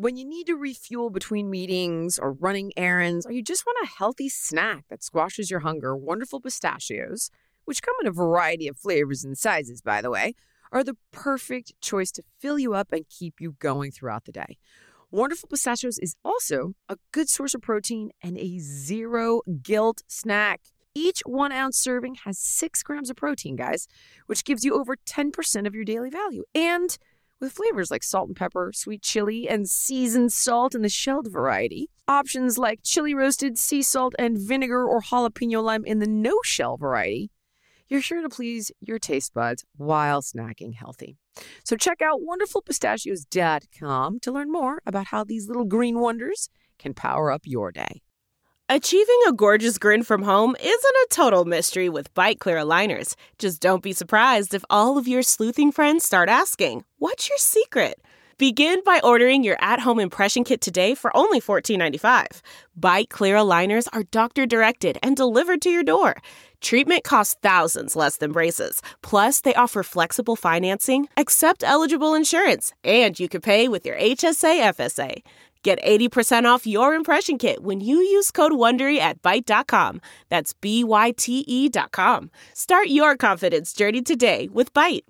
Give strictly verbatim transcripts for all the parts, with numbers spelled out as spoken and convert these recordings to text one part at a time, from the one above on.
When you need to refuel between meetings or running errands, or you just want a healthy snack that squashes your hunger, Wonderful Pistachios, which come in a variety of flavors and sizes, by the way, are the perfect choice to fill you up and keep you going throughout the day. Wonderful Pistachios is also a good source of protein and a zero-guilt snack. Each one-ounce serving has six grams of protein, guys, which gives you over ten percent of your daily value. And with flavors like salt and pepper, sweet chili, and seasoned salt in the shelled variety, options like chili roasted, sea salt, and vinegar or jalapeno lime in the no-shell variety, you're sure to please your taste buds while snacking healthy. So check out wonderful pistachios dot com to learn more about how these little green wonders can power up your day. Achieving a gorgeous grin from home isn't a total mystery with Byte Clear aligners. Just don't be surprised if all of your sleuthing friends start asking, "What's your secret?" Begin by ordering your at-home impression kit today for only fourteen ninety-five. Byte Clear aligners are doctor-directed and delivered to your door. Treatment costs thousands less than braces. Plus, they offer flexible financing, accept eligible insurance, and you can pay with your H S A F S A. Get eighty percent off your impression kit when you use code WONDERY at byte dot com. That's B Y T E dot com. Start your confidence journey today with Byte.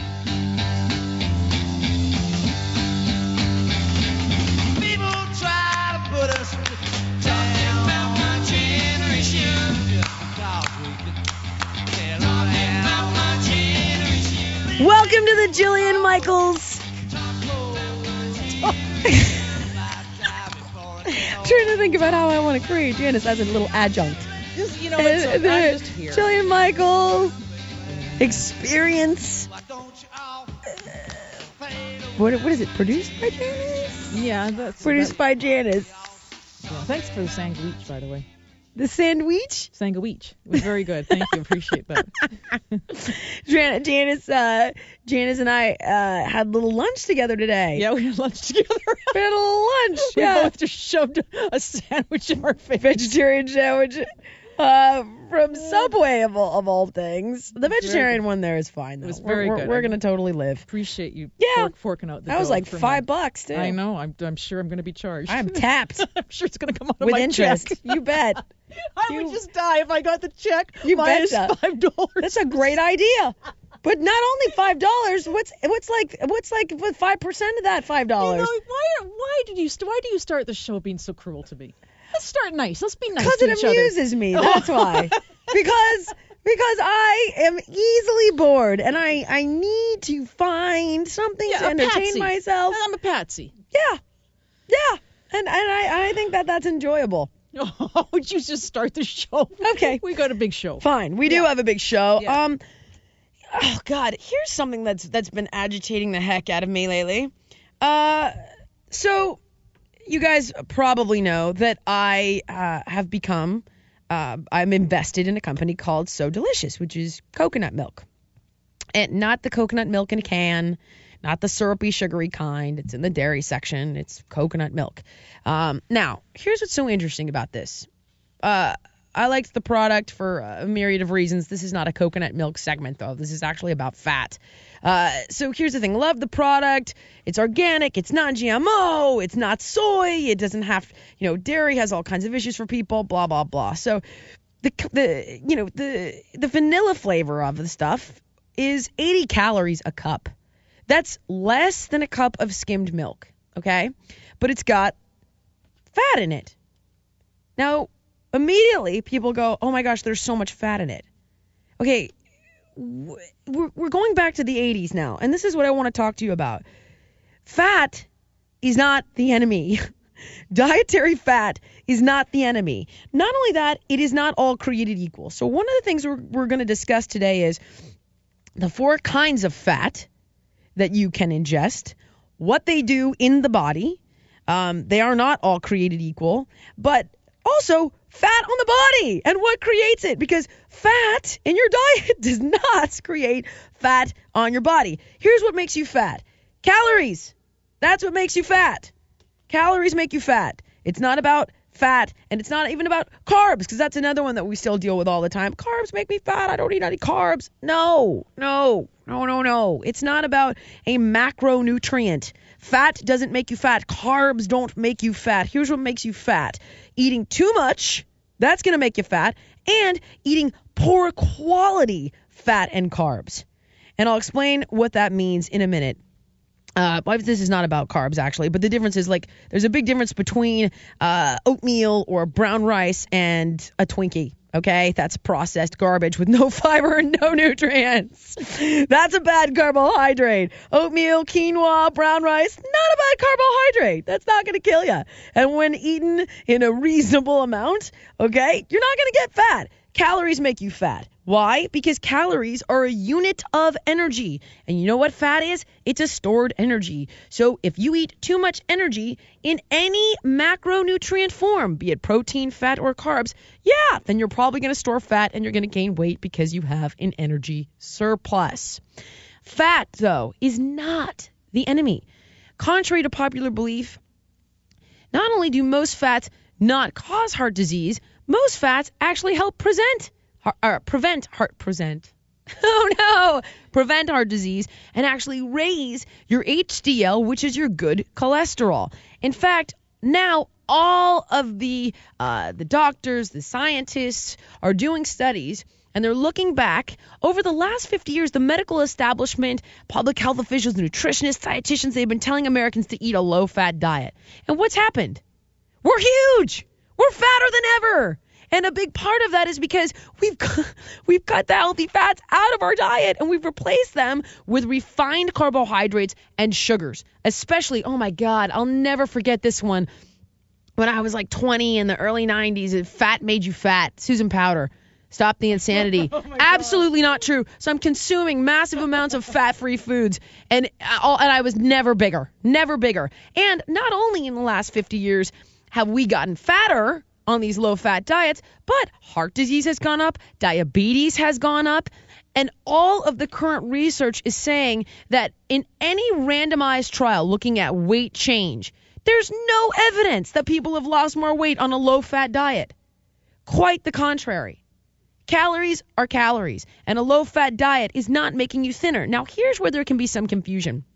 People try to put us talking about my generation. Talking about my generation. Welcome to the Jillian Michaels. Trying to think about how I want to create Janice as a little adjunct. Just, you know, it's And so, the I'm just here. Jillian Michaels experience. What, what is it? Produced by Janice? Yeah, that's Produced that, by Janice. yeah. Thanks for the sandwich, by the way. The sandwich? Sandwich. It was very good. Thank you. Appreciate that. Jan- Janice, uh, Janice and I uh, had a little lunch together today. Yeah, we had lunch together. We had a little lunch. We Yeah. both just shoved a sandwich in our face. Vegetarian sandwich uh, from Subway of all, of all things. The vegetarian good. one there is fine though. It was We're- very we're, good. We're I gonna totally live. Appreciate you Yeah. fork, forking out the That was dough like for five me. bucks too. I know. I'm, I'm sure I'm going to be charged. I'm tapped I'm sure it's going to come out of with my interest. check. You bet. I You- would just die if I got the check. You minus betcha. five dollars. That's a great idea. But not only five dollars. What's what's like what's like with five percent of that five You dollars? know, why, why did you st- why do you start the show being so cruel to me? Let's start nice. Let's be nice Because to it each other. amuses me. That's why. Because because I am easily bored and I I need to find something Yeah, to a entertain patsy. myself. I'm a patsy. Yeah, yeah, and and I I think that that's enjoyable. Oh, would you just start the show? Okay. We got a big show. Fine, we do Yeah. have a big show. Yeah. Um, oh God, here's something that's that's been agitating the heck out of me lately. Uh, so you guys probably know that I uh, have become, uh, I'm invested in a company called So Delicious, which is coconut milk, and not the coconut milk in a can. Not the syrupy, sugary kind. It's in the dairy section. It's coconut milk. Um, now, here's what's so interesting about this. Uh, I liked the product for a myriad of reasons. This is not a coconut milk segment, though. This is actually about fat. Uh, so here's the thing. Love the product. It's organic. It's non-G M O. It's not soy. It doesn't have, you know, dairy has all kinds of issues for people, blah, blah, blah. So the, the you know, the, the vanilla flavor of the stuff is eighty calories a cup. That's less than a cup of skimmed milk, okay? But it's got fat in it. Now, immediately people go, oh my gosh, there's so much fat in it. Okay, we're, we're going back to the eighties now, and this is what I want to talk to you about. Fat is not the enemy. Dietary fat is not the enemy. Not only that, it is not all created equal. So one of the things we're, we're going to discuss today is the four kinds of fat that you can ingest, what they do in the body. Um, they are not all created equal, but also fat on the body and what creates it, because fat in your diet does not create fat on your body. Here's what makes you fat. Calories. That's what makes you fat. Calories make you fat. It's not about fat. And it's not even about carbs, because that's another one that we still deal with all the time. Carbs make me fat. I don't eat any carbs. No, no, no, no, no. It's not about a macronutrient. Fat doesn't make you fat. Carbs don't make you fat. Here's what makes you fat. Eating too much, that's going to make you fat. And eating poor quality fat and carbs. And I'll explain what that means in a minute. Uh, this is not about carbs, actually, but the difference is, like, there's a big difference between uh, oatmeal or brown rice and a Twinkie, okay? That's processed garbage with no fiber and no nutrients. That's a bad carbohydrate. Oatmeal, quinoa, brown rice, not a bad carbohydrate. That's not going to kill you. And when eaten in a reasonable amount, okay, you're not going to get fat. Calories make you fat. Why? Because calories are a unit of energy. And you know what fat is? It's a stored energy. So if you eat too much energy in any macronutrient form, be it protein, fat, or carbs, yeah, then you're probably going to store fat and you're going to gain weight because you have an energy surplus. Fat, though, is not the enemy. Contrary to popular belief, not only do most fats not cause heart disease, most fats actually help present Or prevent heart present. Oh no! Prevent heart disease and actually raise your H D L, which is your good cholesterol. In fact, now all of the uh, the doctors, the scientists are doing studies, and they're looking back over the last fifty years. The medical establishment, public health officials, nutritionists, dietitians, they've been telling Americans to eat a low-fat diet. And what's happened? We're huge. We're fatter than ever. And a big part of that is because we've we've cut the healthy fats out of our diet and we've replaced them with refined carbohydrates and sugars. Especially, oh my God, I'll never forget this one. When I was like twenty in the early nineties, fat made you fat. Susan Powter. Stop the insanity. Oh Absolutely God. Not true. So I'm consuming massive amounts of fat-free foods, and all, and I was never bigger, never bigger. And not only in the last fifty years have we gotten fatter on these low-fat diets, but heart disease has gone up, diabetes has gone up, and all of the current research is saying that in any randomized trial looking at weight change, there's no evidence that people have lost more weight on a low-fat diet. Quite the contrary. Calories are calories, and a low-fat diet is not making you thinner. Now, here's where there can be some confusion.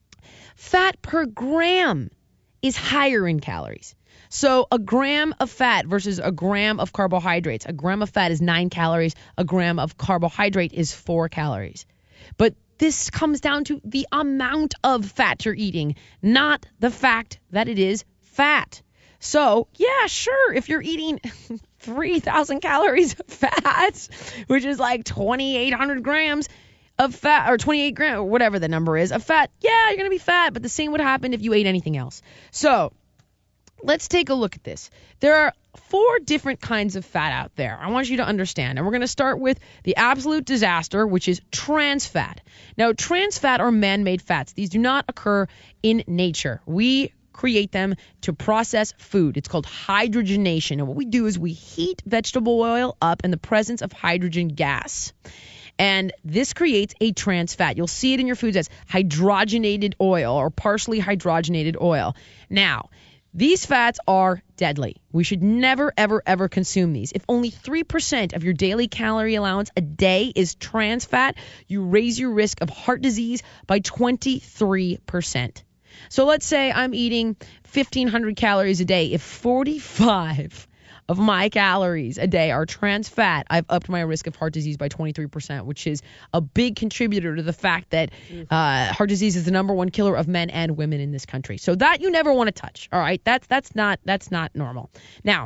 Fat per gram is higher in calories. So a gram of fat versus a gram of carbohydrates. A gram of fat is nine calories. A gram of carbohydrate is four calories. But this comes down to the amount of fat you're eating, not the fact that it is fat. So, yeah, sure, if you're eating three thousand calories of fat, which is like twenty-eight hundred grams of fat, or twenty-eight grams, or whatever the number is, of fat, yeah, you're going to be fat. But the same would happen if you ate anything else. So let's take a look at this. There are four different kinds of fat out there. I want you to understand. And we're going to start with the absolute disaster, which is trans fat. Now, trans fat are man-made fats. These do not occur in nature. We create them to process food. It's called hydrogenation. And what we do is we heat vegetable oil up in the presence of hydrogen gas. And this creates a trans fat. You'll see it in your foods as hydrogenated oil or partially hydrogenated oil. Now, these fats are deadly. We should never, ever, ever consume these. If only three percent of your daily calorie allowance a day is trans fat, you raise your risk of heart disease by twenty-three percent. So let's say I'm eating fifteen hundred calories a day. If forty-five of my calories a day are trans fat, I've upped my risk of heart disease by twenty-three percent, which is a big contributor to the fact that uh, heart disease is the number one killer of men and women in this country. So that you never want to touch. All right, that's that's not that's not normal. Now,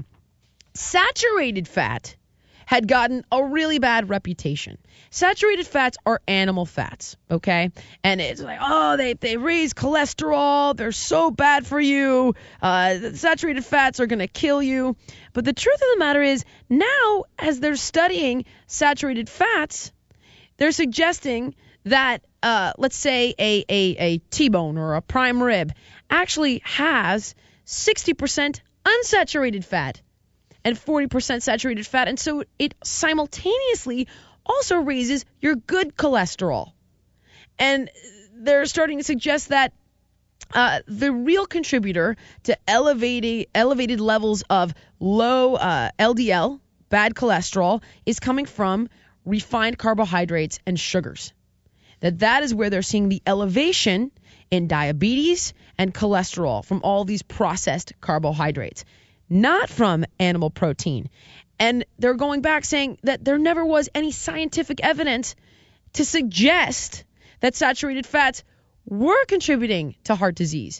saturated fat had gotten a really bad reputation. Saturated fats are animal fats, okay? And it's like, oh, they, they raise cholesterol. They're so bad for you. Uh, saturated fats are going to kill you. But the truth of the matter is, now, as they're studying saturated fats, they're suggesting that, uh, let's say, a, a, a T-bone or a prime rib actually has sixty percent unsaturated fat and forty percent saturated fat. And so it simultaneously also raises your good cholesterol. And they're starting to suggest that Uh, the real contributor to elevated elevated levels of low uh, L D L, bad cholesterol, is coming from refined carbohydrates and sugars. That that is where they're seeing the elevation in diabetes and cholesterol from all these processed carbohydrates, not from animal protein. And they're going back saying that there never was any scientific evidence to suggest that saturated fats were contributing to heart disease.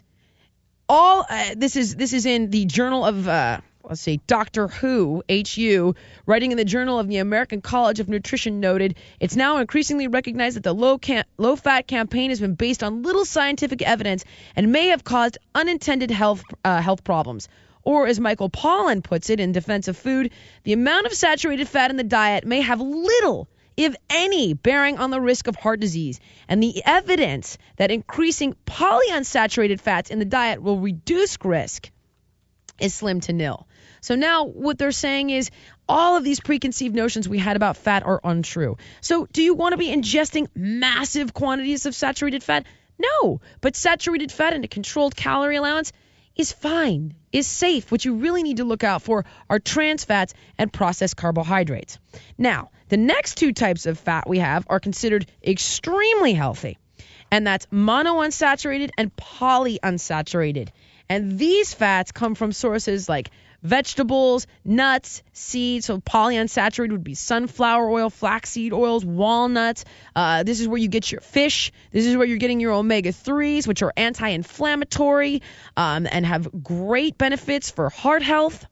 All uh, this is this is in the Journal of uh, let's see, Doctor Who, H U, writing in the Journal of the American College of Nutrition, noted it's now increasingly recognized that the low cam- low fat campaign has been based on little scientific evidence and may have caused unintended health uh, health problems. Or as Michael Pollan puts it in Defense of Food, the amount of saturated fat in the diet may have little, if any, bearing on the risk of heart disease, and the evidence that increasing polyunsaturated fats in the diet will reduce risk is slim to nil. So now what they're saying is all of these preconceived notions we had about fat are untrue. So do you want to be ingesting massive quantities of saturated fat? No, but saturated fat in a controlled calorie allowance is fine, is safe. What you really need to look out for are trans fats and processed carbohydrates. Now, the next two types of fat we have are considered extremely healthy, and that's monounsaturated and polyunsaturated. And these fats come from sources like vegetables, nuts, seeds. So polyunsaturated would be sunflower oil, flaxseed oils, walnuts. Uh, this is where you get your fish. This is where you're getting your omega threes, which are anti-inflammatory um, and have great benefits for heart health.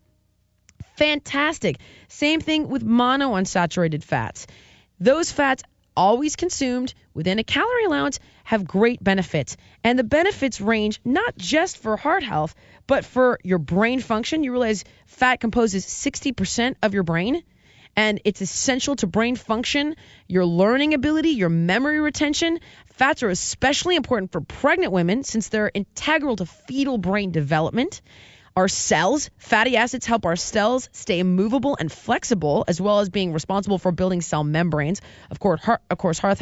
Fantastic. Same thing with monounsaturated fats. Those fats, always consumed within a calorie allowance, have great benefits. And the benefits range not just for heart health, but for your brain function. You realize fat composes sixty percent of your brain, and it's essential to brain function, your learning ability, your memory retention. Fats are especially important for pregnant women since they're integral to fetal brain development. Our cells, fatty acids help our cells stay movable and flexible, as well as being responsible for building cell membranes. Of course, heart, of course, heart,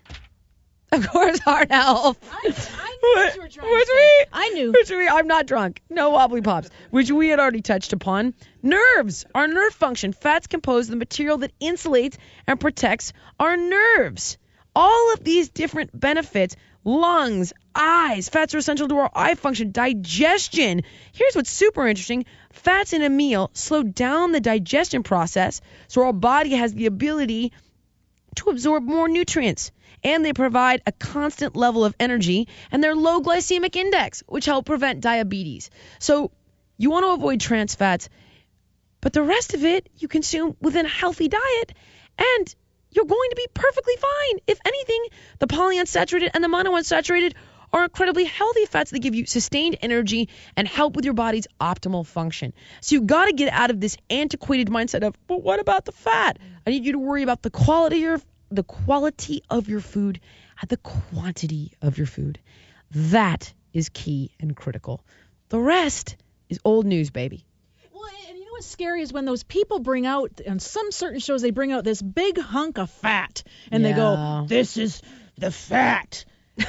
of course, heart health. I, I knew what you were trying Which to say. we, I knew. Which we, I'm not drunk. No wobbly pops. Which we had already touched upon. Nerves, our nerve function. Fats compose the material that insulates and protects our nerves. All of these different benefits, lungs, eyes, fats are essential to our eye function, digestion. Here's what's super interesting. Fats in a meal slow down the digestion process so our body has the ability to absorb more nutrients. And they provide a constant level of energy, and they're low glycemic index, which help prevent diabetes. So you want to avoid trans fats, but the rest of it you consume within a healthy diet, and you're going to be perfectly fine. If anything, the polyunsaturated and the monounsaturated are incredibly healthy fats that give you sustained energy and help with your body's optimal function. So you got to get out of this antiquated mindset of, but what about the fat? I need you to worry about the quality of the quality of your food and the quantity of your food. That is key and critical. The rest is old news, baby. Well, and you know what's scary is when those people bring out, on some certain shows, they bring out this big hunk of fat, and they Yeah. go, this is the fat. and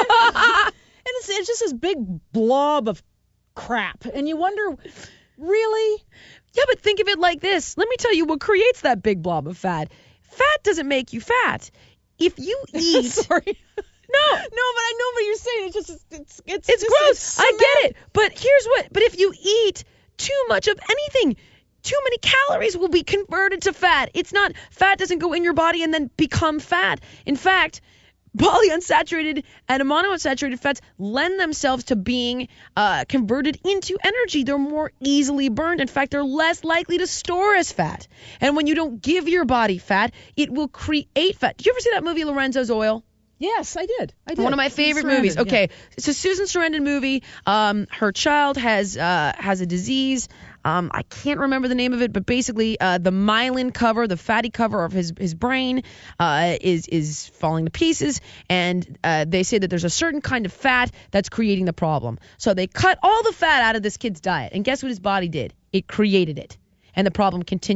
it's, it's just this big blob of crap. And you wonder, really? Yeah, but think of it like this. Let me tell you what creates that big blob of fat. Fat doesn't make you fat. If you eat... Sorry. No. No, but I know what you're saying. It's just, it's, it's, It's just gross. I get it. But here's what. But if you eat too much of anything, too many calories will be converted to fat. It's not, fat doesn't go in your body and then become fat. In fact, polyunsaturated and monounsaturated fats lend themselves to being uh, converted into energy. They're more easily burned. In fact, they're less likely to store as fat. And when you don't give your body fat, it will create fat. Did you ever see that movie Lorenzo's Oil? Yes, I did. I did. One of my favorite Sarandon, movies. yeah. Okay, it's a Susan Sarandon movie. Um, her child has uh, has a disease. Um, I can't remember the name of it, but basically, uh, the myelin cover, the fatty cover of his his brain, uh, is is falling to pieces, and uh, they say that there's a certain kind of fat that's creating the problem. So they cut all the fat out of this kid's diet, and guess what his body did? It created it, and the problem continued.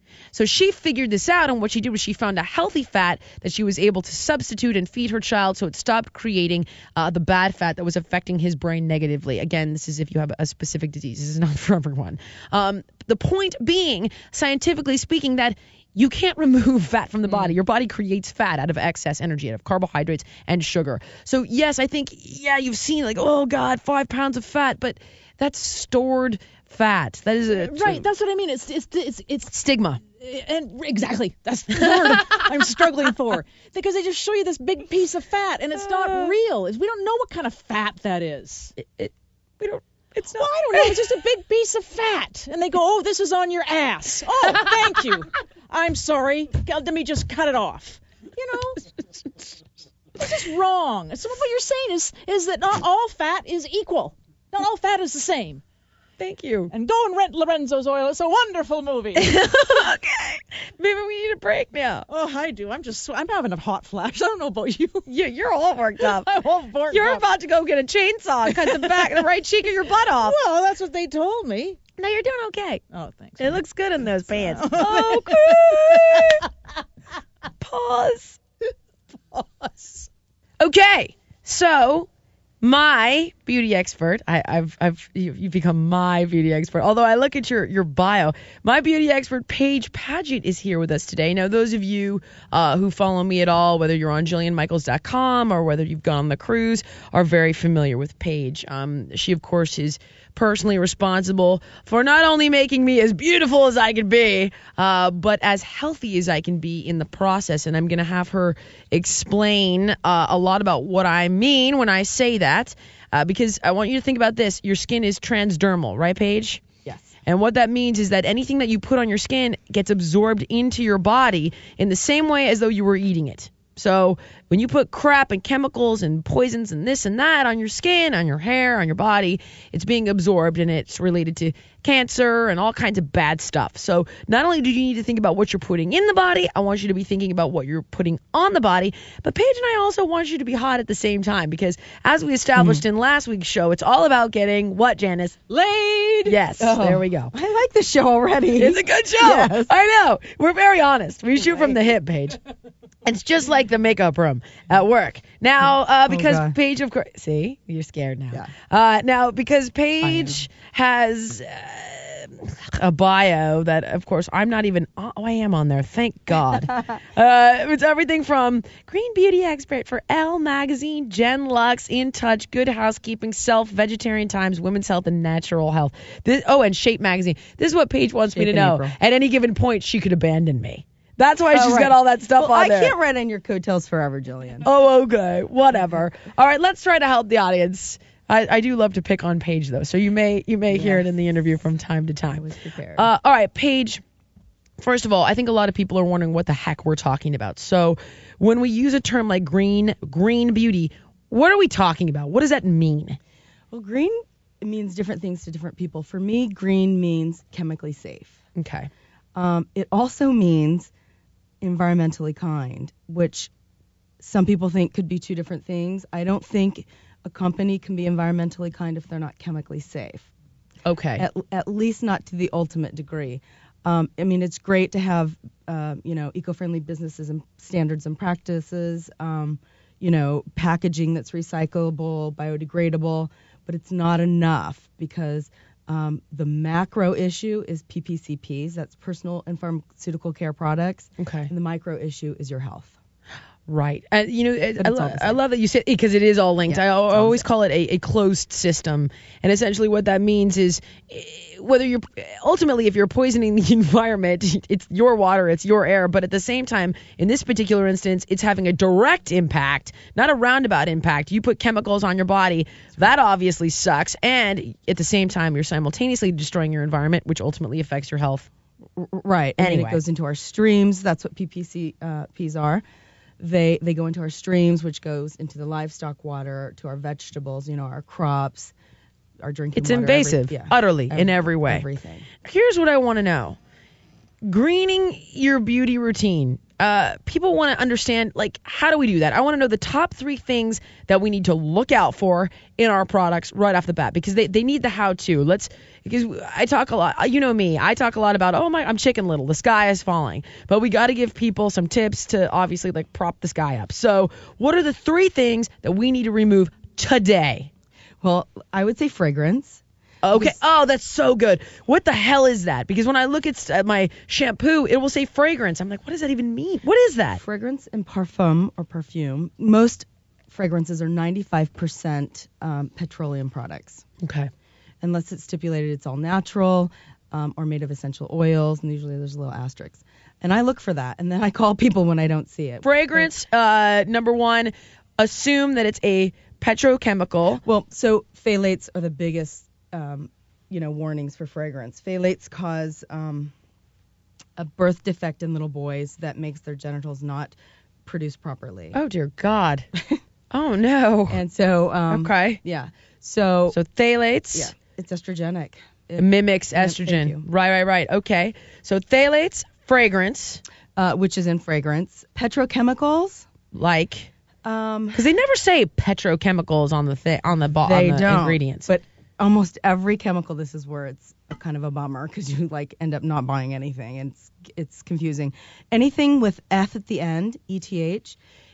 So she figured this out, and what she did was she found a healthy fat that she was able to substitute and feed her child, so it stopped creating uh, the bad fat that was affecting his brain negatively. Again, this is if you have a specific disease. This is not for everyone. Um, the point being, scientifically speaking, that you can't remove fat from the body. Your body creates fat out of excess energy, out of carbohydrates and sugar. So yes, I think, yeah, you've seen like, oh God, five pounds of fat, but that's stored fat. That is a Right, that's what I mean. It's it's it's it's stigma. and exactly that's the word I'm struggling for, because they just show you this big piece of fat and it's not real. We don't know what kind of fat that is. It, it, we don't. It's not. Well, I don't know. It's just a big piece of fat, and they go, "Oh, this is on your ass." Oh, thank you. I'm sorry. Let me just cut it off. You know, it's just wrong. So what you're saying is is that not all fat is equal. Not all fat is the same. Thank you. And go and rent Lorenzo's Oil. It's a wonderful movie. Okay. Maybe we need a break now. Oh, I do. I'm just, I'm having a hot flash. I don't know about you. You, you're all worked up. I'm all worked You're up. about to go get a chainsaw and cut the back, the right cheek of your butt off. Well, that's what they told me. No, you're doing okay. Oh, thanks. It looks good in those pants. Oh. Okay. Pause. Pause. Okay. So, my beauty expert, I, I've, I've, you, you've become my beauty expert. Although I look at your, your bio, my beauty expert, Paige Paget, is here with us today. Now, those of you uh, who follow me at all, whether you're on Jillian Michaels dot com or whether you've gone on the cruise, are very familiar with Paige. Um, she, of course, is personally responsible for not only making me as beautiful as I can be, uh, but as healthy as I can be in the process. And I'm going to have her explain uh, a lot about what I mean when I say that, uh, because I want you to think about this. Your skin is transdermal, right, Paige? Yes. And what that means is that anything that you put on your skin gets absorbed into your body in the same way as though you were eating it. So when you put crap and chemicals and poisons and this and that on your skin, on your hair, on your body, it's being absorbed and it's related to cancer and all kinds of bad stuff. So not only do you need to think about what you're putting in the body, I want you to be thinking about what you're putting on the body. But Paige and I also want you to be hot at the same time, because as we established in last week's show, it's all about getting what, Janice? Laid. Yes, there we go. I like the show already. It's a good show. Yes. I know. We're very honest. We shoot from the hip, Paige. It's just like the makeup room at work. Now, uh, because God. Paige, of course, see, you're scared now. Yeah. Uh, now, because Paige has uh, a bio that, of course, I'm not even, oh, I am on there. Thank God. uh, it's everything from green beauty expert for Elle Magazine, Jen Lux, In Touch, Good Housekeeping, Self, Vegetarian Times, Women's Health and Natural Health. This, oh, and Shape Magazine. This is what Paige wants me to Shape in know. April. At any given point, she could abandon me. That's why she's Oh, right. got all that stuff well, on I there. can't ride on your coattails forever, Jillian. Oh, okay. Whatever. All right, let's try to help the audience. I, I do love to pick on Paige, though, so you may you may hear it in the interview from time to time. I was prepared. Uh, all right, Paige. First of all, I think a lot of people are wondering what the heck we're talking about. So when we use a term like green green beauty, what are we talking about? What does that mean? well, green means different things to different people. For me, green means chemically safe. Okay. Um, it also means environmentally kind, which some people think could be two different things. I don't think a company can be environmentally kind if they're not chemically safe. Okay. At, at least not to the ultimate degree. Um, I mean, it's great to have, uh, you know, eco-friendly businesses and standards and practices, um, you know, packaging that's recyclable, biodegradable, but it's not enough, because um, the macro issue is P P C Ps, that's personal and pharmaceutical care products, Okay. and the micro issue is your health. Right. And, you know, I, But I, it's all lo- the I same. love that you said, because it is all linked. Yeah, I, al- it's I all the always same. call it a, a closed system. And essentially what that means is eh, whether you're, ultimately, if you're poisoning the environment, it's your water, it's your air. But at the same time, in this particular instance, it's having a direct impact, not a roundabout impact. You put chemicals on your body, that obviously sucks. And at the same time, you're simultaneously destroying your environment, which ultimately affects your health. R- Right. And then Anyway. it goes into our streams. That's what P P C uh, Ps are. They they go into our streams, which goes into the livestock water, to our vegetables, you know, our crops, our drinking It's water. every- invasive, yeah, utterly, in every- every way. Everything. Here's what I want to know. greening your beauty routine. Uh, people want to understand, like, how do we do that? I want to know the top three things that we need to look out for in our products right off the bat, because they, they need the how-to. Let's, because I talk a lot, you know me, I talk a lot about, oh my, I'm chicken little, the sky is falling. But we got to give people some tips to obviously, like, prop the sky up. So what are the three things that we need to remove today? Well, I would say fragrance. Okay. Oh, that's so good. What the hell is that? Because when I look at uh, my shampoo, it will say fragrance. I'm like, what does that even mean? What is that? Fragrance and parfum or perfume. Most fragrances are ninety-five percent um, petroleum products. Okay. Unless it's stipulated it's all natural um, or made of essential oils, and usually there's a little asterisk. And I look for that, and then I call people when I don't see it. Fragrance, uh, number one, assume that it's a petrochemical. Well, so phthalates are the biggest Um, you know, warnings for fragrance. Phthalates cause um, a birth defect in little boys that makes their genitals not produce properly. Oh, dear God. Oh, no. And so, um, okay. yeah. So, So phthalates. yeah, it's estrogenic. It It, mimics thank estrogen. you. Right, right, right. Okay. So phthalates, fragrance, uh, which is in fragrance. Petrochemicals. like, Um, because they never say petrochemicals on the thi- on the, bo- they on the don't. ingredients. But almost every chemical, this is where it's a kind of a bummer because you like end up not buying anything, and it's it's confusing. Anything with F at the end, E T H,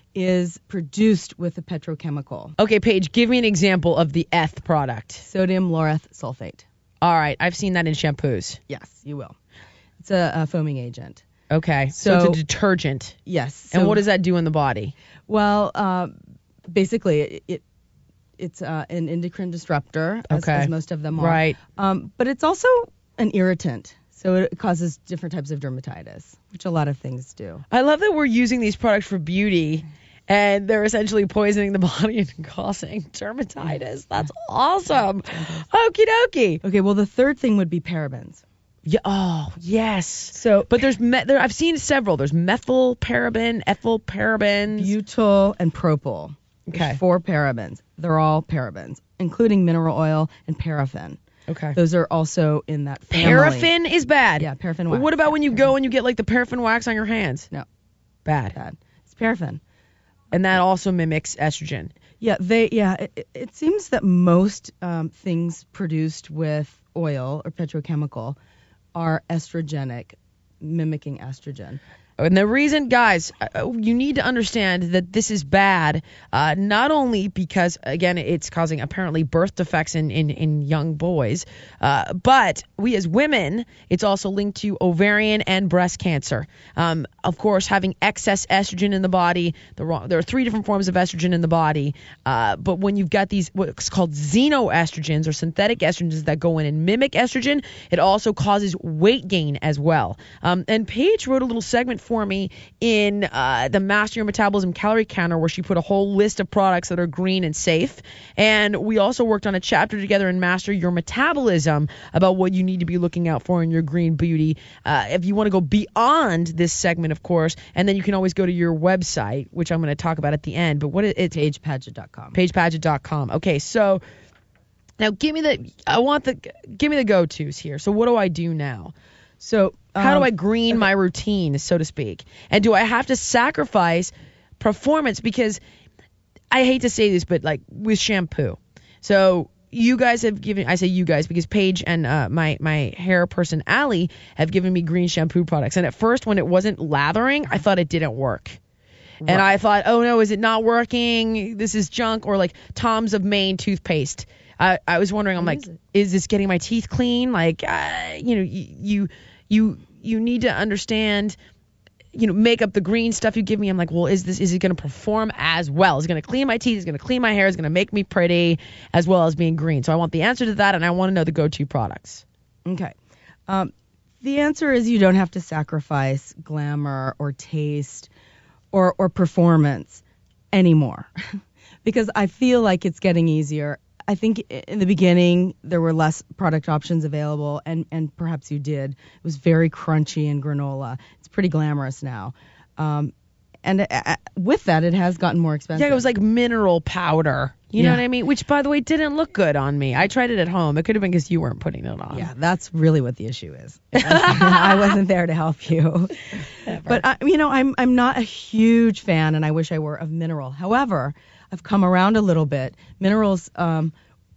is produced with a petrochemical. Okay, Paige, give me an example of the F product. Sodium lauryl sulfate. All right, I've seen that in shampoos. Yes, you will. It's a, a foaming agent. Okay, so, So- it's a detergent. Yes. And so- what does that do in the body? Well, uh, basically, it, it it's uh, an endocrine disruptor, as, Okay. as most of them are. Right. Um, but it's also an irritant, so it causes different types of dermatitis, which a lot of things do. I love that we're using these products for beauty, and they're essentially poisoning the body and causing dermatitis. That's awesome. Okie dokie. Okay. Well, the third thing would be parabens. Yeah. Oh, yes. So But there's me- there. I've seen several. There's methyl paraben, ethyl parabens. butyl and propyl. There's Okay. Four parabens. They're all parabens, including mineral oil and paraffin. Okay. Those are also in that family. Paraffin is bad. Yeah, paraffin But wax. what about when you Paraffin. go and you get like the paraffin wax on your hands? No, Bad. bad. It's paraffin. And that also mimics estrogen. Yeah, they. Yeah, it, it seems that most um, things produced with oil or petrochemical are estrogenic, mimicking estrogen. And the reason, guys, uh, you need to understand that this is bad, uh, not only because, again, it's causing apparently birth defects in, in, in young boys, uh, but we as women, it's also linked to ovarian and breast cancer. Um, of course, having excess estrogen in the body, the wrong, there are three different forms of estrogen in the body, uh, but when you've got these what's called xenoestrogens or synthetic estrogens that go in and mimic estrogen, it also causes weight gain as well. Um, and Paige wrote a little segment for me in uh, the Master Your Metabolism Calorie Counter, where she put a whole list of products that are green and safe. And we also worked on a chapter together in Master Your Metabolism about what you need to be looking out for in your green beauty. Uh, if you want to go beyond this segment, of course, and then you can always go to your website, which I'm going to talk about at the end. But what it, it's Paige Paget dot com. paige paget dot com. Okay, so now give me the I want the give me the go-tos here. So what do I do now? So How um, do I green my routine, so to speak? And do I have to sacrifice performance? Because I hate to say this, but like with shampoo. So you guys have given, I say you guys because Paige and uh, my, my hair person, Allie, have given me green shampoo products. And at first, when it wasn't lathering, I thought it didn't work. And I thought, oh no, is it not working? This is junk. Or like Tom's of Maine toothpaste. I, I was wondering, I'm What like, is it? is this getting my teeth clean? Like, uh, you know, you, you, you, you need to understand, you know, make up the green stuff you give me. I'm like, well, is this, is it going to perform as well? Is it going to clean my teeth? Is it going to clean my hair? Is it going to make me pretty as well as being green? So I want the answer to that, and I want to know the go-to products. Okay. Um, the answer is you don't have to sacrifice glamour or taste or or performance anymore, because I feel like it's getting easier. I think in the beginning there were less product options available, and, and perhaps you did. It was very crunchy and granola. It's pretty glamorous now. Um, and uh, with that, it has gotten more expensive. Yeah, it was like mineral powder. You know Yeah. what I mean? Which, by the way, didn't look good on me. I tried it at home. It could have been because you weren't putting it on. Yeah, that's really what the issue is. I wasn't there to help you. But I, you know, I'm I'm not a huge fan, and I wish I were, of mineral. However, I've come around a little bit. Minerals um,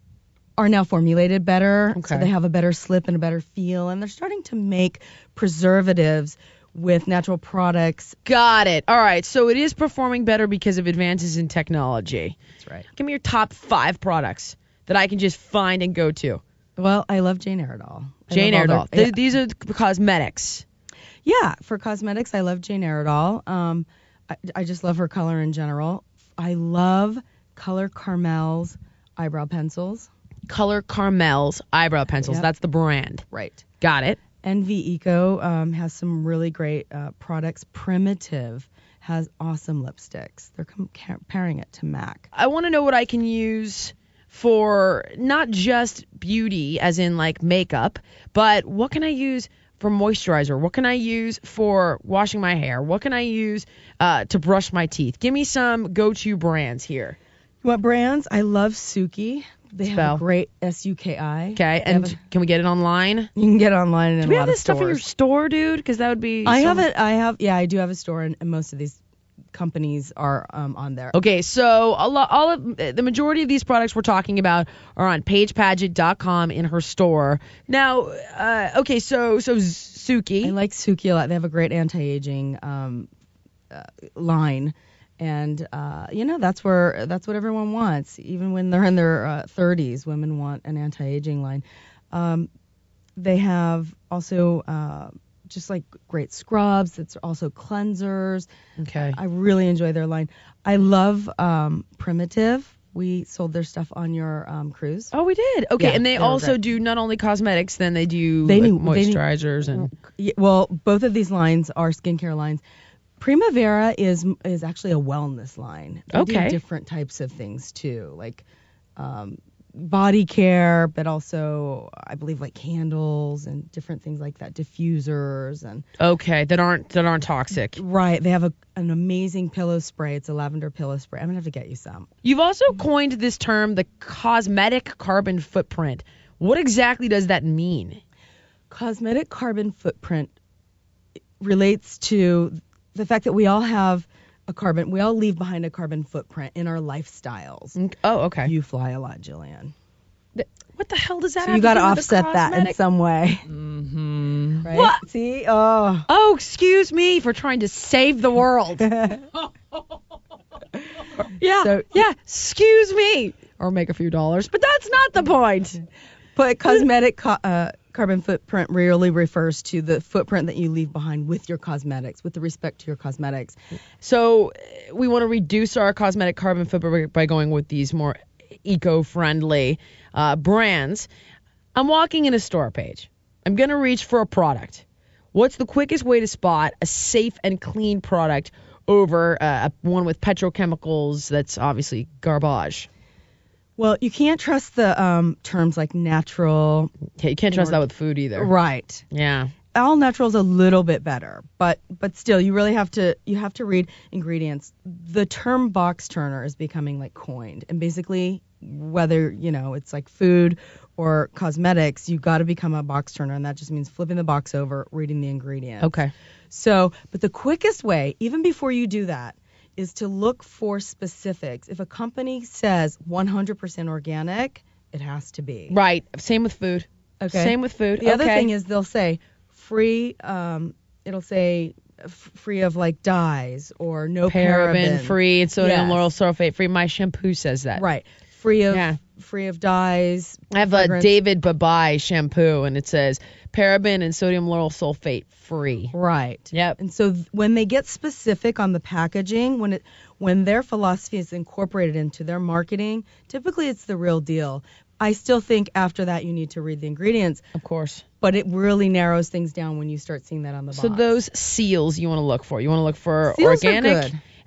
are now formulated better, so Okay. they have a better slip and a better feel, and they're starting to make preservatives with natural products. Got it. All right. So it is performing better because of advances in technology. That's right. Give me your top five products that I can just find and go to. Well, I love Jane Iredale. I Jane love all Iredale. their- Th- These are the cosmetics. Yeah, for cosmetics, I love Jane Iredale. Um, I, I just love her color in general. I love Color Carmel's eyebrow pencils. Color Carmel's eyebrow pencils. Yep. That's the brand. Right. Got it. Envy Eco um, has some really great uh, products. Primitive has awesome lipsticks. They're comparing it to MAC. I want to know what I can use for not just beauty, as in like makeup, but what can I use for moisturizer? What can I use for washing my hair? What can I use uh, to brush my teeth? Give me some go-to brands here. What brands? I love Suki. They Spell. have a great S U K I. Okay, They have and a- can we get it online? you can get it online in Do a we lot have of this stuff in your stores. store, dude? Because that would be. I so- have it. I have. Yeah, I do have a store, and, and most of these companies are um, on there. Okay, so a lo- all of the majority of these products we're talking about are on paige paget dot com in her store. Now, uh, okay, so so Suki. I like Suki a lot. They have a great anti-aging um, uh, line, and uh, you know that's where that's what everyone wants. Even when they're in their uh, thirties, women want an anti-aging line. Um, they have also uh, just like great scrubs. It's also cleansers. Okay. I really enjoy their line. I love um, Primitive. We sold their stuff on your um, cruise. Oh, we did. Okay, Yeah, and they they were also great. do not only cosmetics, then they do They like, do- they do- moisturizers and. Yeah, well, both of these lines are skincare lines. Primavera is is actually a wellness line. They Okay. do different types of things too, like um, body care, but also I believe like candles and different things like that, diffusers and Okay, that aren't that aren't toxic. right. They have a, an amazing pillow spray. It's a lavender pillow spray. I'm gonna have to get you some. You've also coined this term, the cosmetic carbon footprint. What exactly does that mean? Cosmetic carbon footprint relates to the fact that we all have a carbon, we all leave behind a carbon footprint in our lifestyles. Mm, Oh, okay. You fly a lot, Jillian. What the hell does that So have you to got to do with the offset that in cosmetic- some way. Mhm. Right? What? See? Oh. Oh, excuse me for trying to save the world. yeah, So- yeah, excuse me. Or make a few dollars, but that's not the point. But cosmetic co- uh, carbon footprint really refers to the footprint that you leave behind with your cosmetics, with the respect to your cosmetics. So uh, we want to reduce our cosmetic carbon footprint by going with these more eco-friendly uh, brands. I'm walking in a store page. I'm going to reach for a product. What's the quickest way to spot a safe and clean product over uh, one with petrochemicals that's obviously garbage? Well, you can't trust the um, terms like natural. Okay, you can't trust that with food either. Right. Yeah. All natural is a little bit better, but but still, you really have to you have to read ingredients. The term box turner is becoming like coined, and basically, whether you know it's like food or cosmetics, you got to become a box turner, and that just means flipping the box over, reading the ingredients. Okay. So, but the quickest way, even before you do that, is to look for specifics. If a company says one hundred percent organic, it has to be. Right. Same with food. Okay. Same with food. The other Okay. thing is they'll say free. Um, it'll say f- free of like dyes or no paraben paraben free and sodium Yes. lauryl sulfate free. My shampoo says that. Right. Free of Yeah. free of dyes. I have a fragrance. David Babai shampoo and it says paraben and sodium lauryl sulfate free. Right. Yep. And so th- when they get specific on the packaging, when it when their philosophy is incorporated into their marketing, typically it's the real deal. I still think after that you need to read the ingredients, Of course. but it really narrows things down when you start seeing that on the box. So those seals you want to look for. You want to look for Seals are organic good.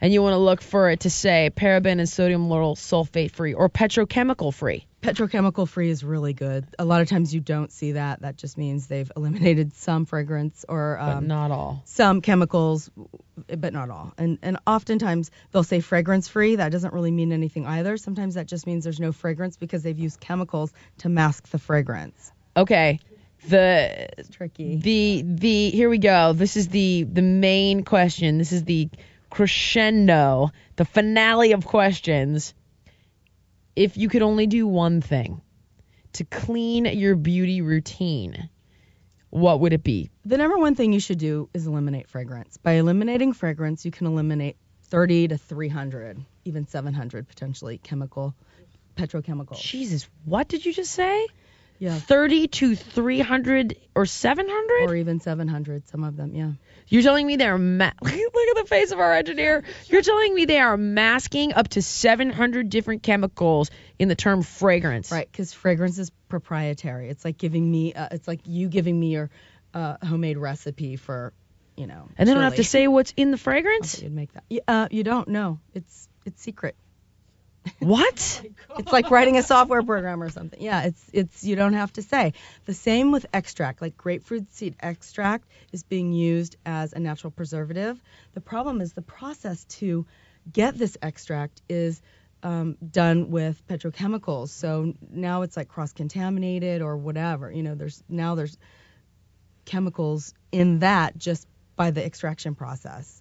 and you want to look for it to say paraben and sodium lauryl sulfate free or petrochemical free. Petrochemical free is really good. A lot of times you don't see that. That just means they've eliminated some fragrance or But um, not all. some chemicals, but not all. And and oftentimes they'll say fragrance free. That doesn't really mean anything either. Sometimes that just means there's no fragrance because they've used chemicals to mask the fragrance. Okay. The It's tricky. the the here we go. This is the the main question. This is the crescendo, the finale of questions. If you could only do one thing to clean your beauty routine, what would it be? The number one thing you should do is eliminate fragrance. By eliminating fragrance, you can eliminate thirty to three hundred, even seven hundred potentially chemical, petrochemicals. Jesus, what did you just say? Yeah. thirty to three hundred or seven hundred? Or even seven hundred, some of them, yeah. You're telling me they're ma- look at the face of our engineer. You're telling me they are masking up to seven hundred different chemicals in the term fragrance. Right, because fragrance is proprietary. It's like giving me, uh, it's like you giving me your uh, homemade recipe for, you know. And they don't have to chili. say what's in the I fragrance? thought you'd make that. Y- Uh, you don't know. It's it's secret. What? It's like writing a software program or something. Yeah, it's it's you don't have to say. The same with extract, like grapefruit seed extract is being used as a natural preservative. The problem is the process to get this extract is um, done with petrochemicals. So now it's like cross-contaminated or whatever. You know, there's now there's chemicals in that just by the extraction process.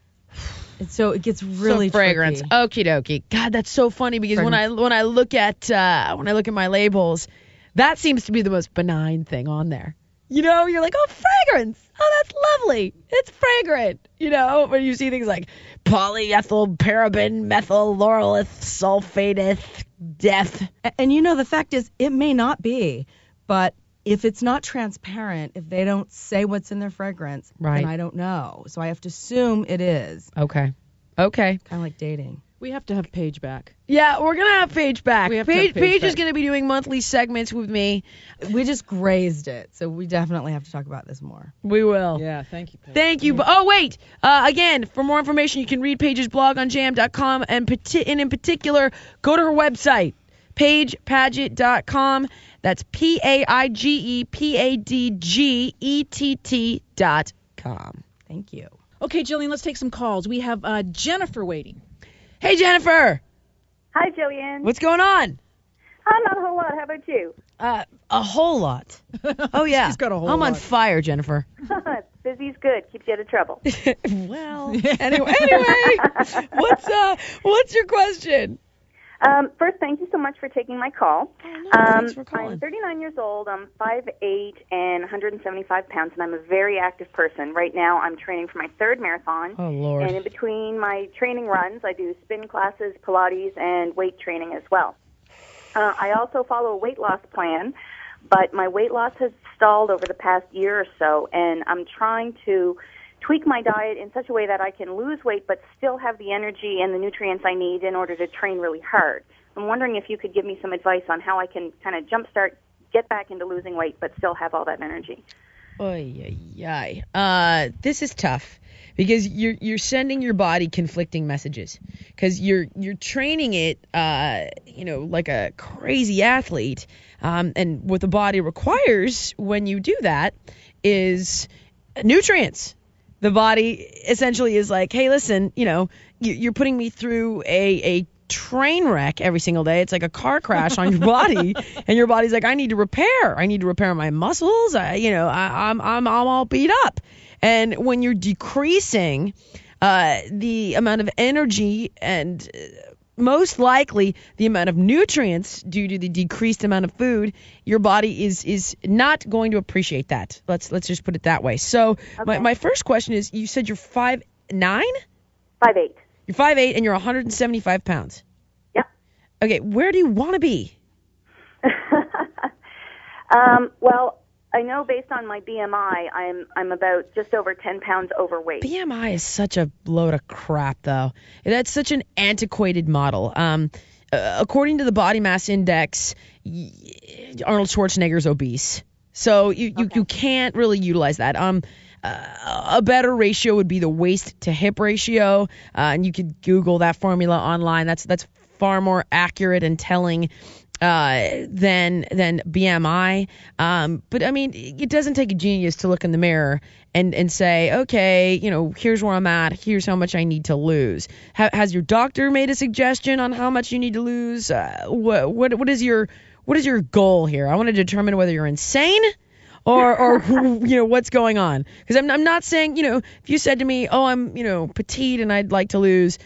And so it gets really so fragrance. tricky. Okie dokie. God, that's so funny because when I when I look at uh, when I look at my labels, that seems to be the most benign thing on there. You know, you're like, oh, fragrance. Oh, that's lovely. It's fragrant. You know, when you see things like polyethyl paraben methyl laurylith sulfateth death. A- And you know, the fact is, it may not be, but if it's not transparent, if they don't say what's in their fragrance, Right. then I don't know. So I have to assume it is. Okay. Okay. Kind of like dating. We have to have Paige back. Yeah, we're gonna have Paige back. We have to Paige, have Paige Paige is back. gonna be doing monthly segments with me. We just grazed it, so we definitely have to talk about this more. We will. Yeah, thank you, Paige. Thank you. Oh, wait. Uh, again, for more information, you can read Paige's blog on jam dot com, and, pati- and in particular, go to her website, paige paget dot com. That's P A I G E P A D G E T T dot com. Thank you. Okay, Jillian, let's take some calls. We have uh, Jennifer waiting. Hey, Jennifer. Hi, Jillian. What's going on? Oh, not a whole lot. How about you? Uh, a whole lot. Oh, yeah. She's got a whole I'm on lot. fire, Jennifer. Busy's good. Keeps you out of trouble. Well, anyway, anyway, what's uh, what's your question? Um, first, thank you so much for taking my call. no, um, thanks for calling. I'm thirty-nine years old. I'm five eight and one hundred seventy-five pounds, and I'm a very active person. Right now, I'm training for my third marathon. Oh, Lord. And in between my training runs, I do spin classes, Pilates, and weight training as well. Uh, I also follow a weight loss plan, but my weight loss has stalled over the past year or so, and I'm trying to tweak my diet in such a way that I can lose weight but still have the energy and the nutrients I need in order to train really hard. I'm wondering if you could give me some advice on how I can kind of jumpstart, get back into losing weight but still have all that energy. Oy, oy, oy. Uh, this is tough because you're you're sending your body conflicting messages because you're you're training it, uh, you know, like a crazy athlete, um, and what the body requires when you do that is nutrients. The body essentially is like, hey, listen, you know, you- you're putting me through a a train wreck every single day. It's like a car crash on your body, and your body's like, I need to repair. I need to repair my muscles. I, you know, I, I'm I'm I'm all beat up. And when you're decreasing uh, the amount of energy and uh, most likely the amount of nutrients due to the decreased amount of food, your body is is not going to appreciate that. Let's let's just put it that way. So my, Okay. my first question is, you said you're five nine? Five eight. You're five eight and you're one hundred seventy-five pounds. Yep. Okay, where do you want to be? um, well, I know based on my B M I, I'm I'm about just over ten pounds overweight. B M I is such a load of crap, though. That's such an antiquated model. Um, uh, according to the body mass index, y- Arnold Schwarzenegger's obese. So you, you, you can't really utilize that. Um, uh, a better ratio would be the waist to hip ratio, uh, and you could Google that formula online. That's that's far more accurate and telling uh, than than B M I. Um, but I mean, it doesn't take a genius to look in the mirror and and say, okay, you know, here's where I'm at. Here's how much I need to lose. Ha- has your doctor made a suggestion on how much you need to lose? Uh, what what what is your what is your goal here? I want to determine whether you're insane or or you know what's going on. Because I'm I'm not saying, you know, if you said to me, oh, I'm, you know, petite and I'd like to lose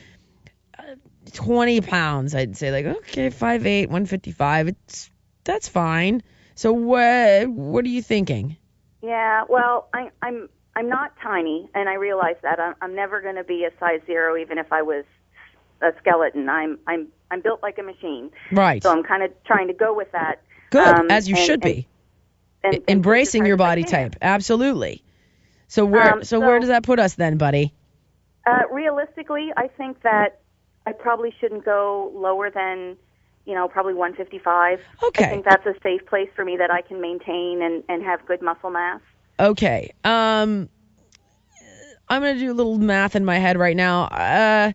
twenty pounds, I'd say like, okay, five eight, one fifty-five, it's that's fine. So what what are you thinking? Yeah, well, I, I'm I'm not tiny, and I realize that I'm, I'm never going to be a size zero, even if I was a skeleton. I'm I'm I'm built like a machine. Right. So I'm kind of trying to go with that. Good, um, as you and, should and, be. and, and Embracing as your hard as I body can. type, absolutely. So where Um, so, so- where does that put us then, buddy? Uh, realistically, I think that I probably shouldn't go lower than, you know, probably one fifty-five. Okay. I think that's a safe place for me that I can maintain and, and have good muscle mass. Okay. Um, I'm gonna do a little math in my head right now. Uh,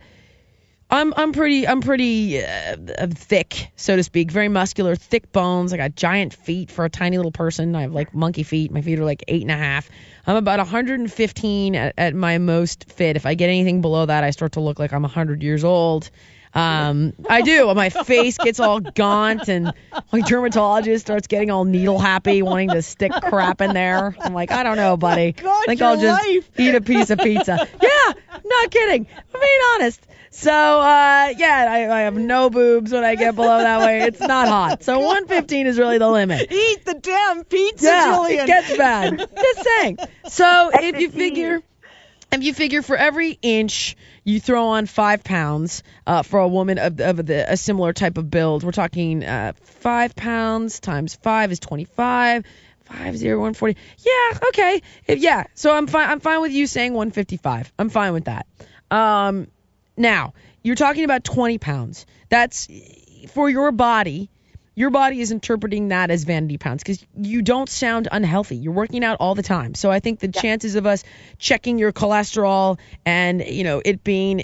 I'm I'm pretty I'm pretty uh, uh, thick, so to speak, very muscular, thick bones. I got giant feet for a tiny little person. I have like monkey feet. My feet are like eight and a half. I'm about one hundred fifteen at, at my most fit. If I get anything below that, I start to look like I'm one hundred years old. Um, I do. My face gets all gaunt, and my dermatologist starts getting all needle happy, wanting to stick crap in there. I'm like, I don't know, buddy. God, I think your I'll just life. eat a piece of pizza. Yeah, not kidding. I'm being honest. So, uh, yeah, I, I have no boobs when I get below that way. It's not hot. So one fifteen is really the limit. Eat the damn pizza, Yeah, Julian. it gets bad. Just saying. So if you figure, if you figure for every inch you throw on five pounds uh, for a woman of, of the, a similar type of build, we're talking uh, five pounds times five is twenty-five. Five zero one forty. Yeah, okay. If, yeah, so I'm fine. I'm fine with you saying one fifty-five. I'm fine with that. Um, now you're talking about twenty pounds. That's for your body. Your body is interpreting that as vanity pounds because you don't sound unhealthy. You're working out all the time. So I think the yeah. chances of us checking your cholesterol and, you know, it being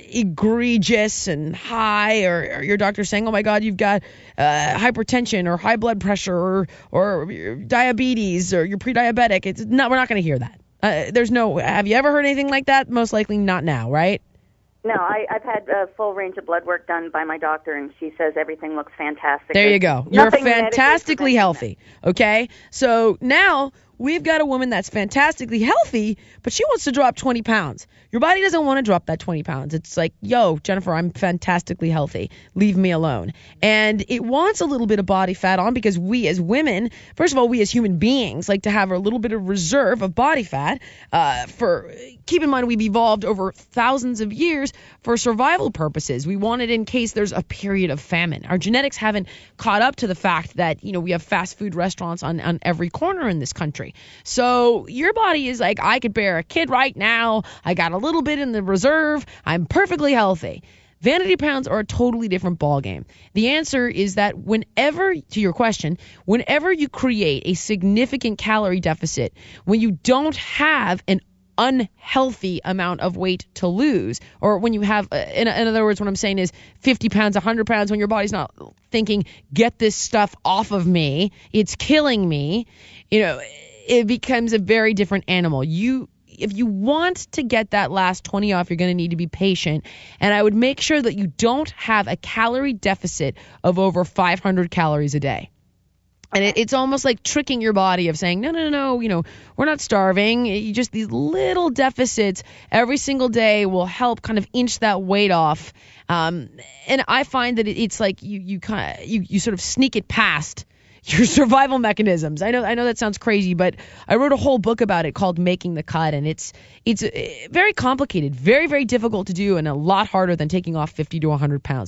egregious and high, or, or your doctor saying, oh, my God, you've got uh, hypertension or high blood pressure or, or diabetes or you're pre-diabetic. It's not, we're not going to hear that. Uh, there's no, have you ever heard anything like that? Most likely not now, right? No, I, I've had a full range of blood work done by my doctor, and she says everything looks fantastic. There you There's go. You're nothing medically fantastically preventing healthy, okay? So now we've got a woman that's fantastically healthy, but she wants to drop twenty pounds. Your body doesn't want to drop that twenty pounds. It's like, yo, Jennifer, I'm fantastically healthy. Leave me alone. And it wants a little bit of body fat on because we as women, first of all, we as human beings like to have a little bit of reserve of body fat. Uh, for keep in mind, we've evolved over thousands of years for survival purposes. We want it in case there's a period of famine. Our genetics haven't caught up to the fact that, you know, we have fast food restaurants on, on every corner in this country. So your body is like, I could bear a kid right now. I got a little bit in the reserve. I'm perfectly healthy. Vanity pounds are a totally different ballgame. The answer is that whenever, to your question, whenever you create a significant calorie deficit, when you don't have an unhealthy amount of weight to lose, or when you have, in, in other words, what I'm saying is fifty pounds, one hundred pounds, when your body's not thinking, get this stuff off of me, it's killing me, you know, it becomes a very different animal. You If you want to get that last twenty off, you're going to need to be patient. And I would make sure that you don't have a calorie deficit of over five hundred calories a day. And it, it's almost like tricking your body of saying, no, no, no, no, you know, we're not starving. You just these little deficits every single day will help kind of inch that weight off. Um, and I find that it, it's like you you kind of you, you sort of sneak it past your survival mechanisms. I know I know that sounds crazy, but I wrote a whole book about it called Making the Cut, and it's it's very complicated, very, very difficult to do, and a lot harder than taking off fifty to one hundred pounds.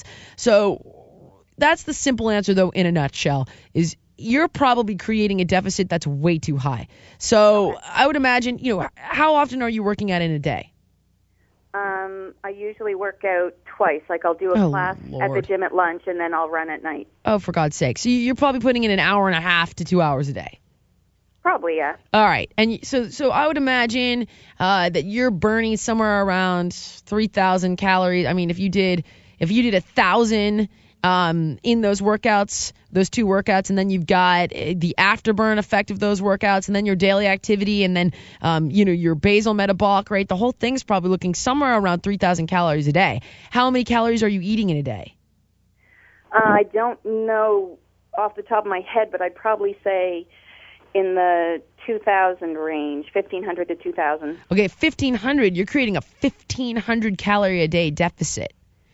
So that's the simple answer, though, in a nutshell, is you're probably creating a deficit that's way too high. So I would imagine, you know, how often are you working out in a day? Um, I usually work out twice. Like I'll do a Oh, class at the Lord. gym at lunch, and then I'll run at night. Oh, for God's sake. So you're probably putting in an hour and a half to two hours a day. Probably, yeah. All right. And y- so so I would imagine uh, that you're burning somewhere around three thousand calories. I mean, if you did if you did a thousand um, in those workouts, those two workouts, and then you've got uh, the afterburn effect of those workouts, and then your daily activity, and then um, you know your basal metabolic rate, the whole thing's probably looking somewhere around three thousand calories a day. How many calories are you eating in a day? Uh, I don't know off the top of my head, but I'd probably say in the two thousand range, fifteen hundred to two thousand. Okay, fifteen hundred, you're creating a fifteen hundred calorie a day deficit.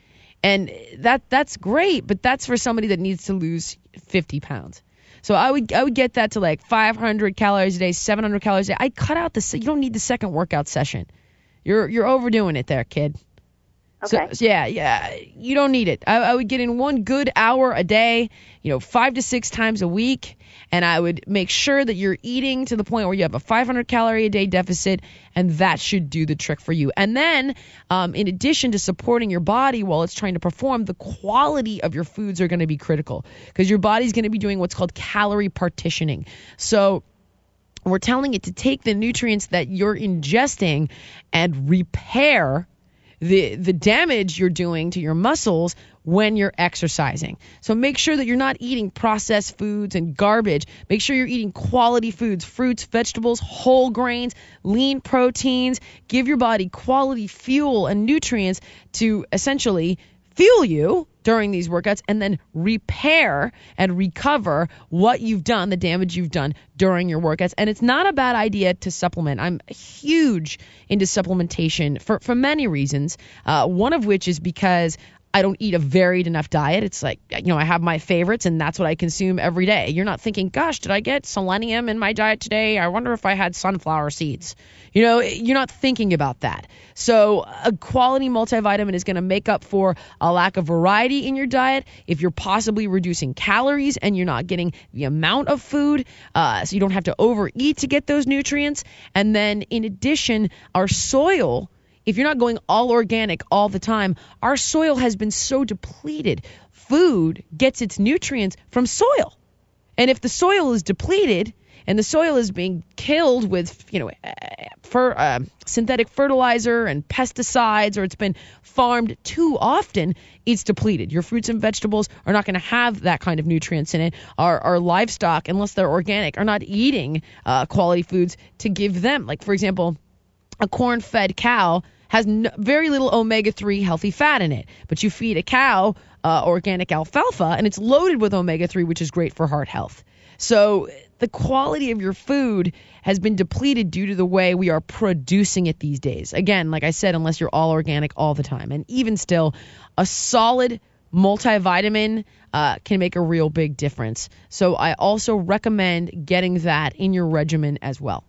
And that that's great, but that's for somebody that needs to lose fifty pounds. So I would I would get that to like five hundred calories a day, seven hundred calories a day. I'd cut out the se- you don't need the second workout session. You're you're overdoing it there, kid. Okay. So, so yeah, yeah, you don't need it. I, I would get in one good hour a day, you know, five to six times a week, and I would make sure that you're eating to the point where you have a five hundred calorie a day deficit, and that should do the trick for you. And then, um, in addition to supporting your body while it's trying to perform, the quality of your foods are going to be critical because your body's going to be doing what's called calorie partitioning. So we're telling it to take the nutrients that you're ingesting and repair the the damage you're doing to your muscles when you're exercising. So make sure that you're not eating processed foods and garbage. Make sure you're eating quality foods, fruits, vegetables, whole grains, lean proteins. Give your body quality fuel and nutrients to essentially fuel you during these workouts and then repair and recover what you've done, the damage you've done during your workouts. And it's not a bad idea to supplement. I'm huge into supplementation for, for many reasons, uh, one of which is because I don't eat a varied enough diet. It's like, you know, I have my favorites and that's what I consume every day. You're not thinking, gosh, did I get selenium in my diet today? I wonder if I had sunflower seeds. You know, you're not thinking about that. So a quality multivitamin is going to make up for a lack of variety in your diet. If you're possibly reducing calories and you're not getting the amount of food, uh, so you don't have to overeat to get those nutrients. And then in addition, our soil, if you're not going all organic all the time, our soil has been so depleted. Food gets its nutrients from soil. And if the soil is depleted and the soil is being killed with, you know, for, uh, synthetic fertilizer and pesticides, or it's been farmed too often, it's depleted. Your fruits and vegetables are not going to have that kind of nutrients in it. Our, our livestock, unless they're organic, are not eating uh, quality foods to give them. Like, for example, a corn-fed cow has no, very little omega three healthy fat in it. But you feed a cow uh, organic alfalfa, and it's loaded with omega three, which is great for heart health. So the quality of your food has been depleted due to the way we are producing it these days. Again, like I said, unless you're all organic all the time. And even still, a solid multivitamin uh, can make a real big difference. So I also recommend getting that in your regimen as well.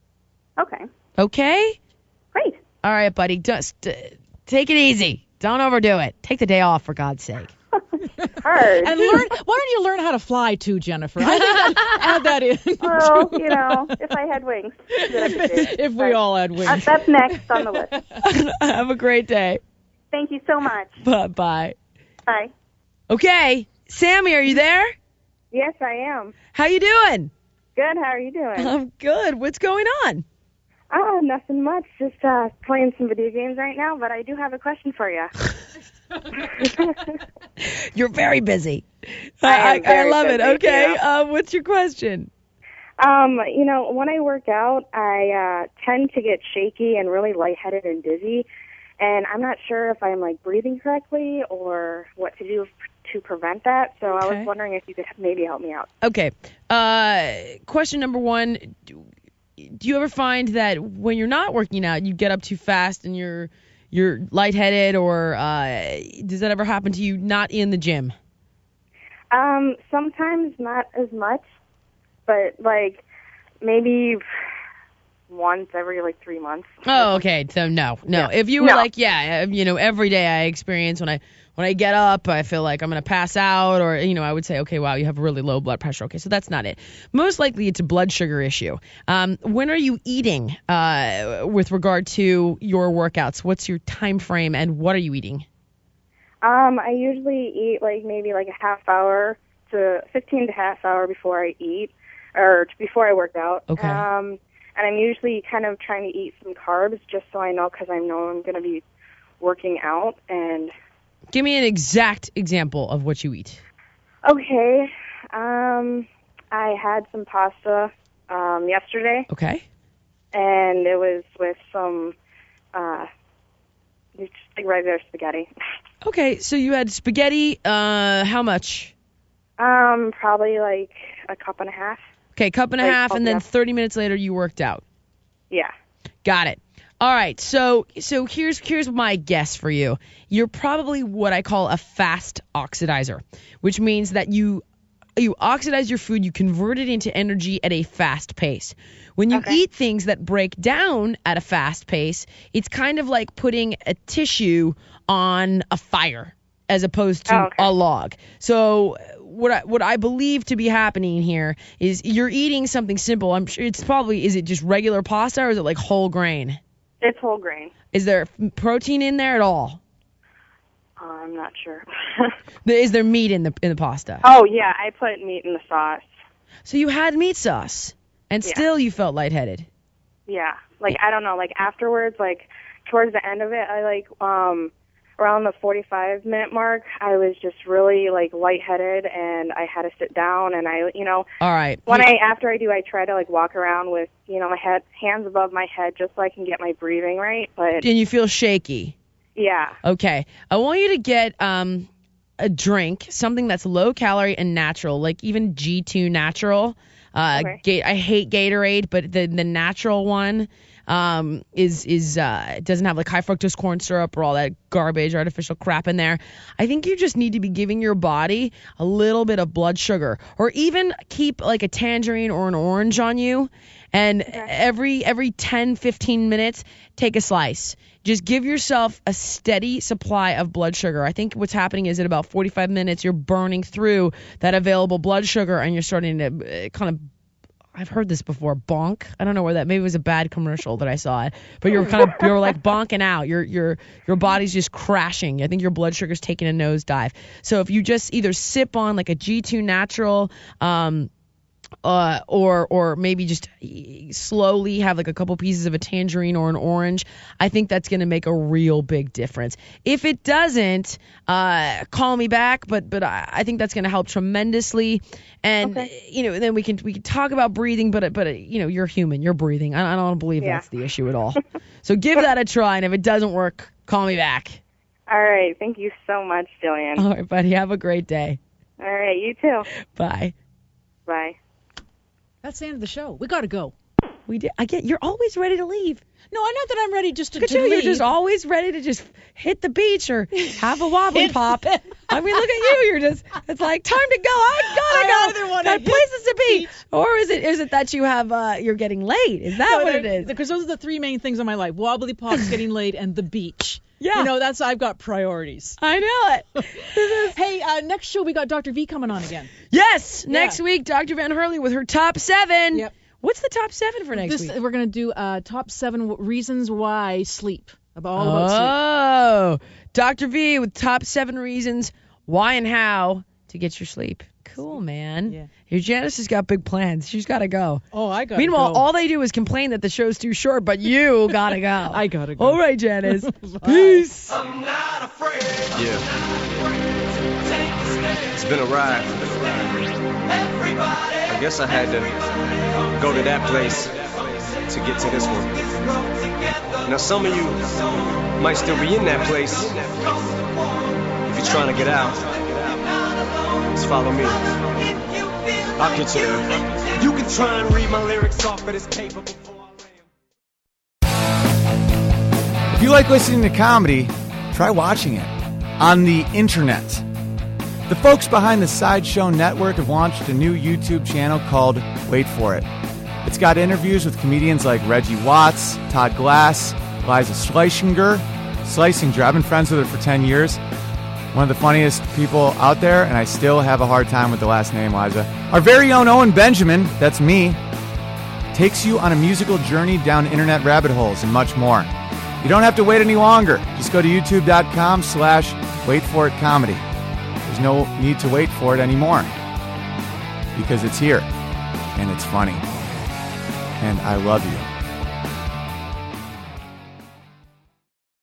Okay. Okay? Great. All right, buddy. Just uh, take it easy. Don't overdo it. Take the day off, for God's sake. Hard. And learn. Why don't you learn how to fly too, Jennifer? I think I'd add that in. Well, you know, if I had wings. then I could do. If we But, all had uh, wings. that's next on the list. Have a great day. Thank you so much. Bye-bye. Bye. Okay. Sammy, are you there? Yes, I am. How you doing? Good. How are you doing? I'm good. What's going on? Oh, nothing much. Just uh, playing some video games right now, but I do have a question for you. You're very busy. I I, am I, very love it. busy, Okay. yeah. Uh, what's your question? Um, you know, when I work out, I uh, tend to get shaky and really lightheaded and dizzy, and I'm not sure if I'm like breathing correctly or what to do to prevent that. So I Okay. was wondering if you could maybe help me out. Okay. Uh, question number one. Do, do you ever find that when you're not working out, you get up too fast and you're you're lightheaded, or uh, does that ever happen to you not in the gym? Um, sometimes not as much, but like maybe once every like three months. Oh, okay. So no, no. Yeah. If you were No. like, yeah, uh, you know, every day I experience when I when I get up, I feel like I'm gonna pass out, or you know, I would say, okay, wow, you have really low blood pressure. Okay, so that's not it. Most likely, it's a blood sugar issue. Um, when are you eating uh, with regard to your workouts? What's your time frame, and what are you eating? Um, I usually eat like maybe like a half hour to fifteen to half hour before I eat. or before I work out. Okay. Um, and I'm usually kind of trying to eat some carbs just so I know, because I know I'm going to be working out. And Give me an exact example of what you eat. okay, um, I had some pasta um, yesterday, Okay. and it was with some uh, just like regular spaghetti. Okay, so you had spaghetti, uh, how much? Um, probably like a cup and a half. Okay, cup and a Like, half, and then yeah. thirty minutes later you worked out. Yeah. Got it. All right, so so here's here's my guess for you. You're probably what I call a fast oxidizer, which means that you you oxidize your food, you convert it into energy at a fast pace. When you Okay. eat things that break down at a fast pace, it's kind of like putting a tissue on a fire as opposed to Oh, okay. a log. So what I, what I believe to be happening here is you're eating something simple. I'm sure it's probably, is it just regular pasta or is it like whole grain? It's whole grain. Is there protein in there at all? Uh, I'm not sure. Is there meat in the in the pasta? Oh, yeah, I put meat in the sauce. So you had meat sauce, and Yeah. still you felt lightheaded. Yeah. Like, I don't know, like afterwards, like towards the end of it, I like, um, around the forty-five minute mark, I was just really like lightheaded, and I had to sit down, and I, you know, All right. when Here- I, after I do, I try to like walk around with, you know, my head, hands above my head just so I can get my breathing right. But and you feel shaky. yeah. Okay. I want you to get um a drink, something that's low calorie and natural, like even G two natural. Uh, Okay. Ga- I hate Gatorade, but the the natural one um is is uh it doesn't have like high fructose corn syrup or all that garbage, artificial crap in there. I think you just need to be giving your body a little bit of blood sugar, or even keep like a tangerine or an orange on you, and every every ten fifteen minutes take a slice. Just give yourself a steady supply of blood sugar. I think what's happening is at about forty-five minutes, you're burning through that available blood sugar, and you're starting to uh, kind of, I've heard this before, bonk. I don't know where that, maybe it was a bad commercial that I saw it, but you're kind of, you're like bonking out. Your your your body's just crashing. I think your blood sugar's taking a nosedive. So if you just either sip on like a G two natural, um, uh, or or maybe just slowly have like a couple pieces of a tangerine or an orange, I think that's going to make a real big difference. If it doesn't, uh, call me back, but but I, I think that's going to help tremendously. And you know, then we can we can talk about breathing, but but uh, you know, you're human, you're breathing. I, I don't believe Yeah. that's the issue at all. So give that a try, and if it doesn't work, call me back. All right. Thank you so much, Jillian. All right, buddy. Have a great day. All right. You too. Bye. Bye. That's the end of the show. We got to go. We did. I get. You're always ready to leave. No, I'm not that I'm ready just to, Look at to you. You're leave. just always ready to just hit the beach or have a wobbly pop. I mean, look at you. You're just. It's like time to go. I gotta I go. either wanna Got hit places to be. beach. Or is it is it that you have uh you're getting late? Is that No, what it they're- is? Because those are the three main things in my life: wobbly pops, getting laid, and the beach. Yeah. You know, that's I've got priorities. I know it. Hey, uh, next show we got Doctor V coming on again. Yes. Yeah. Next week, Doctor Van Hurley with her top seven. Yep. What's the top seven for next This week? we're gonna do uh, top seven w- reasons why sleep. About all about sleep. Oh, Doctor V with top seven reasons why and how to get your sleep. Cool, man. Yeah. Your Janice has got big plans. She's got to go. Oh, I got. Meanwhile, go. all they do is complain that the show's too short, but you gotta go. I gotta go. All right, Janice. Peace. I'm not afraid. Yeah. It's been a ride. Everybody. I guess I had to go to that place to get to this one. Now some of you might still be in that place. If you're trying to get out, just follow me. I'll get you there. You can try and read my lyrics off of this paper before I lay 'em. If you like listening to comedy, try watching it on the internet. The folks behind the Sideshow Network have launched a new YouTube channel called Wait For It. It's got interviews with comedians like Reggie Watts, Todd Glass, Liza Schlesinger. Schlesinger, I've been friends with her for ten years. One of the funniest people out there, and I still have a hard time with the last name, Liza. Our very own Owen Benjamin, that's me, takes you on a musical journey down internet rabbit holes and much more. You don't have to wait any longer. Just go to youtube.com slash wait for it comedy. There's no need to wait for it anymore because it's here. and it's funny. And I love you.